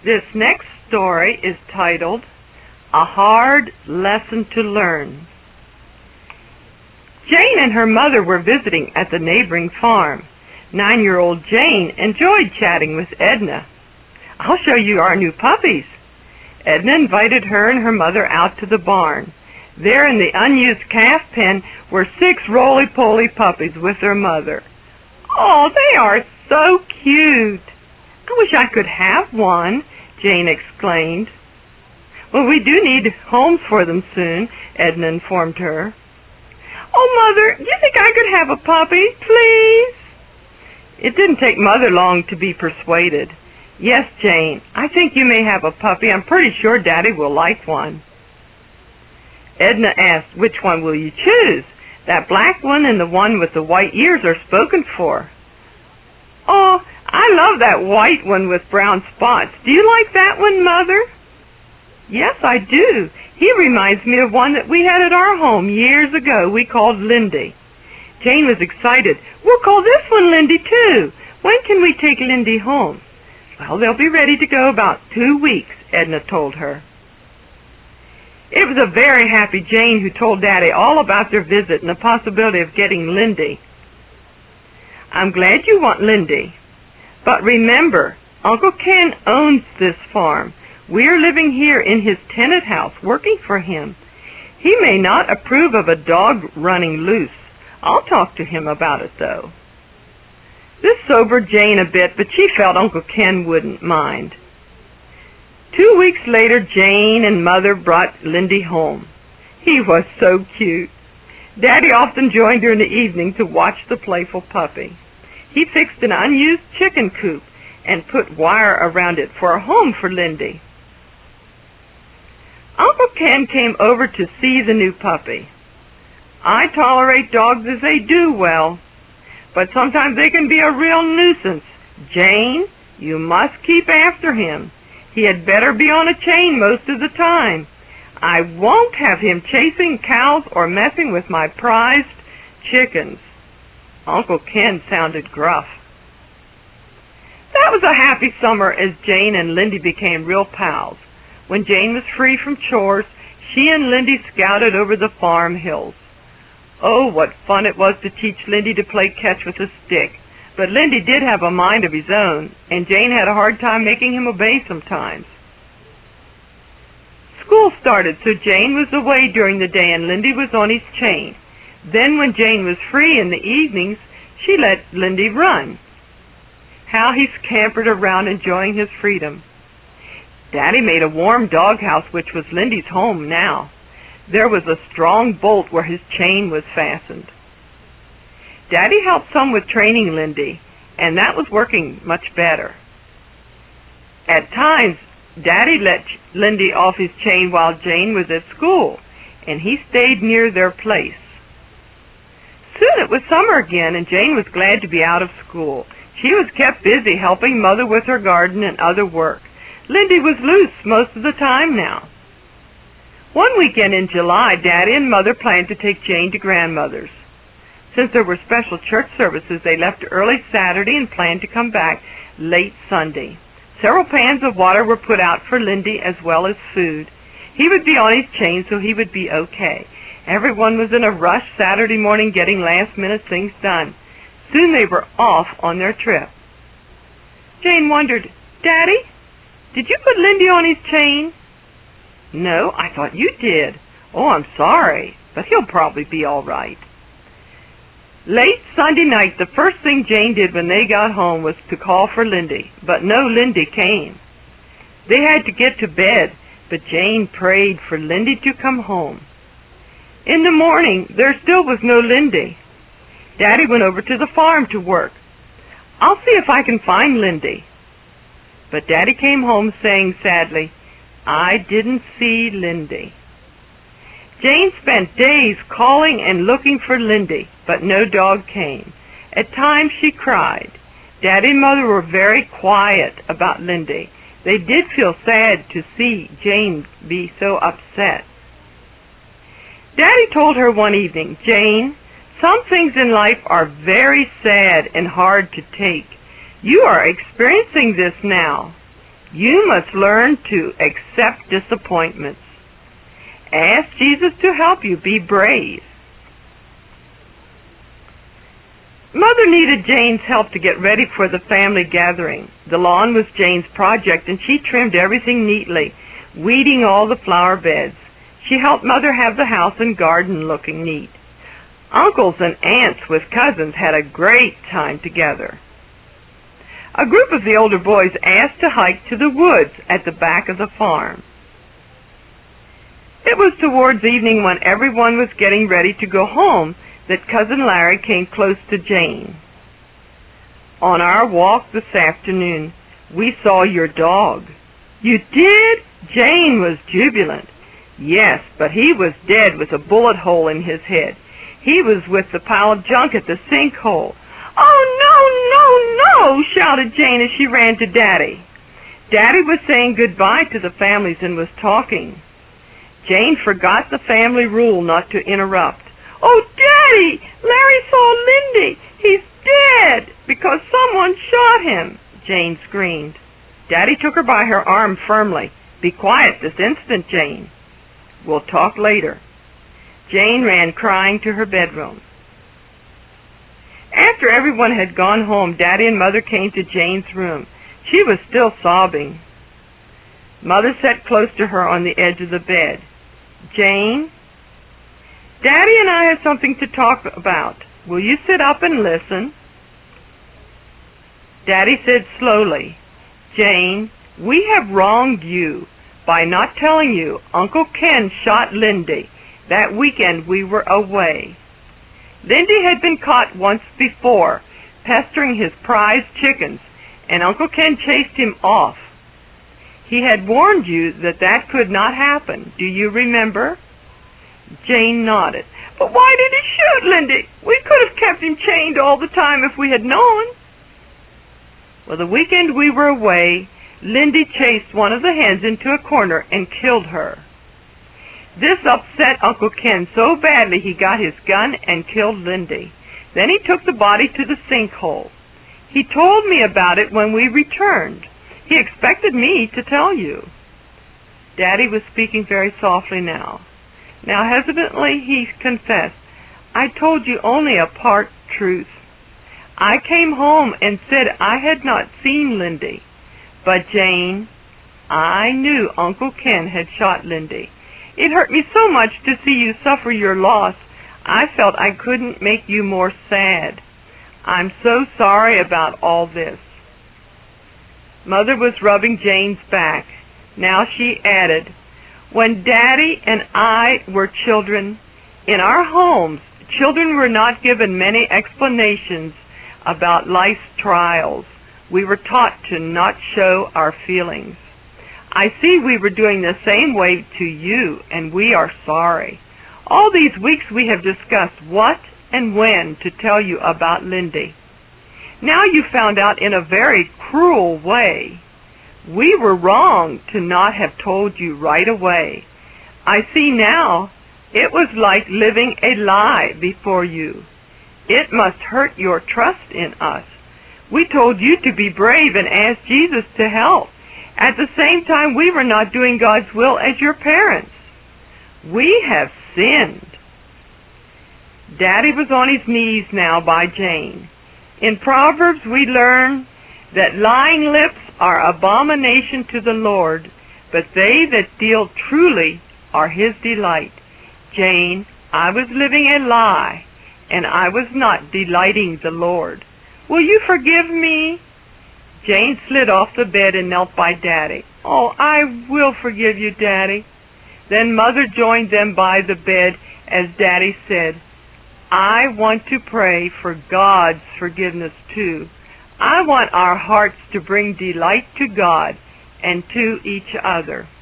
This next story is titled, A Hard Lesson to Learn. Jane and her mother were visiting at the neighboring farm. 9-year-old Jane enjoyed chatting with Edna. "I'll show you our new puppies." Edna invited her and her mother out to the barn. There in the unused calf pen were 6 roly-poly puppies with their mother. "Oh, they are so cute. I wish I could have one," Jane exclaimed. "Well, we do need homes for them soon," Edna informed her. "Oh, Mother, do you think I could have a puppy, please?" It didn't take Mother long to be persuaded. "Yes, Jane, I think you may have a puppy. I'm pretty sure Daddy will like one." Edna asked, "Which one will you choose? That black one and the one with the white ears are spoken for." "Oh, I love that white one with brown spots. Do you like that one, Mother?" "Yes, I do. He reminds me of one that we had at our home years ago. We called Lindy." Jane was excited. "We'll call this one Lindy, too. When can we take Lindy home?" "Well, they'll be ready to go about 2 weeks," Edna told her. It was a very happy Jane who told Daddy all about their visit and the possibility of getting Lindy. "I'm glad you want Lindy. But remember, Uncle Ken owns this farm. We're living here in his tenant house, working for him. He may not approve of a dog running loose. I'll talk to him about it, though." This sobered Jane a bit, but she felt Uncle Ken wouldn't mind. 2 weeks later, Jane and Mother brought Lindy home. He was so cute. Daddy often joined her in the evening to watch the playful puppy. He fixed an unused chicken coop and put wire around it for a home for Lindy. Uncle Ken came over to see the new puppy. "I tolerate dogs as they do well, but sometimes they can be a real nuisance. Jane, you must keep after him. He had better be on a chain most of the time. I won't have him chasing cows or messing with my prized chickens." Uncle Ken sounded gruff. That was a happy summer as Jane and Lindy became real pals. When Jane was free from chores, she and Lindy scouted over the farm hills. Oh, what fun it was to teach Lindy to play catch with a stick. But Lindy did have a mind of his own, and Jane had a hard time making him obey sometimes. School started, so Jane was away during the day and Lindy was on his chain. Then when Jane was free in the evenings, she let Lindy run. How he scampered around enjoying his freedom. Daddy made a warm doghouse, which was Lindy's home now. There was a strong bolt where his chain was fastened. Daddy helped some with training Lindy, and that was working much better. At times, Daddy let Lindy off his chain while Jane was at school, and he stayed near their place. Soon it was summer again, and Jane was glad to be out of school. She was kept busy helping Mother with her garden and other work. Lindy was loose most of the time now. One weekend in July, Daddy and Mother planned to take Jane to Grandmother's. Since there were special church services, they left early Saturday and planned to come back late Sunday. Several pans of water were put out for Lindy as well as food. He would be on his chain, so he would be okay. Everyone was in a rush Saturday morning getting last-minute things done. Soon they were off on their trip. Jane wondered, "Daddy, did you put Lindy on his chain?" "No, I thought you did." "Oh, I'm sorry, but he'll probably be all right." Late Sunday night, the first thing Jane did when they got home was to call for Lindy, but no Lindy came. They had to get to bed, but Jane prayed for Lindy to come home. In the morning, there still was no Lindy. Daddy went over to the farm to work. "I'll see if I can find Lindy." But Daddy came home saying sadly, "I didn't see Lindy." Jane spent days calling and looking for Lindy, but no dog came. At times she cried. Daddy and Mother were very quiet about Lindy. They did feel sad to see Jane be so upset. Daddy told her one evening, "Jane, some things in life are very sad and hard to take. You are experiencing this now. You must learn to accept disappointments. Ask Jesus to help you be brave. Mother needed Jane's help to get ready for the family gathering. The lawn was Jane's project, and she trimmed everything neatly, weeding all the flower beds. She helped Mother have the house and garden looking neat. Uncles and aunts with cousins had a great time together. A group of the older boys asked to hike to the woods at the back of the farm. It was towards evening, when everyone was getting ready to go home, that Cousin Larry came close to Jane. On our walk this afternoon, we saw your dog. You did? Jane was jubilant. Yes, but he was dead with a bullet hole in his head. He was with the pile of junk at the sinkhole. Oh, no, no, no, shouted Jane as she ran to Daddy. Daddy was saying goodbye to the families and was talking. Jane forgot the family rule not to interrupt. Oh, Daddy, Larry saw Lindy. He's dead because someone shot him, Jane screamed. Daddy took her by her arm firmly. Be quiet this instant, Jane. We'll talk later. Jane ran crying to her bedroom. After everyone had gone home, Daddy and Mother came to Jane's room. She was still sobbing. Mother sat close to her on the edge of the bed. Jane, Daddy and I have something to talk about. Will you sit up and listen? Daddy said slowly, Jane, we have wronged you by not telling you Uncle Ken shot Lindy that weekend we were away. Lindy had been caught once before, pestering his prize chickens, and Uncle Ken chased him off. He had warned you that that could not happen. Do you remember? Jane nodded. But why did he shoot Lindy? We could have kept him chained all the time if we had known. Well, the weekend we were away, Lindy chased one of the hens into a corner and killed her. This upset Uncle Ken so badly he got his gun and killed Lindy. Then he took the body to the sinkhole. He told me about it when we returned. He expected me to tell you. Daddy was speaking very softly now. Now hesitantly he confessed, I told you only a part truth. I came home and said I had not seen Lindy. But Jane, I knew Uncle Ken had shot Lindy. It hurt me so much to see you suffer your loss. I felt I couldn't make you more sad. I'm so sorry about all this. Mother was rubbing Jane's back. Now she added, when Daddy and I were children, in our homes, children were not given many explanations about life's trials. We were taught to not show our feelings. I see we were doing the same way to you, and we are sorry. All these weeks we have discussed what and when to tell you about Lindy. Now you found out in a very cruel way. We were wrong to not have told you right away. I see now it was like living a lie before you. It must hurt your trust in us. We told you to be brave and ask Jesus to help. At the same time, we were not doing God's will as your parents. We have sinned. Daddy was on his knees now by Jane. In Proverbs we learn that lying lips are abomination to the Lord, but they that deal truly are his delight. Jane, I was living a lie, and I was not delighting the Lord. Will you forgive me? Jane slid off the bed and knelt by Daddy. Oh, I will forgive you, Daddy. Then Mother joined them by the bed as Daddy said, I want to pray for God's forgiveness too. I want our hearts to bring delight to God and to each other.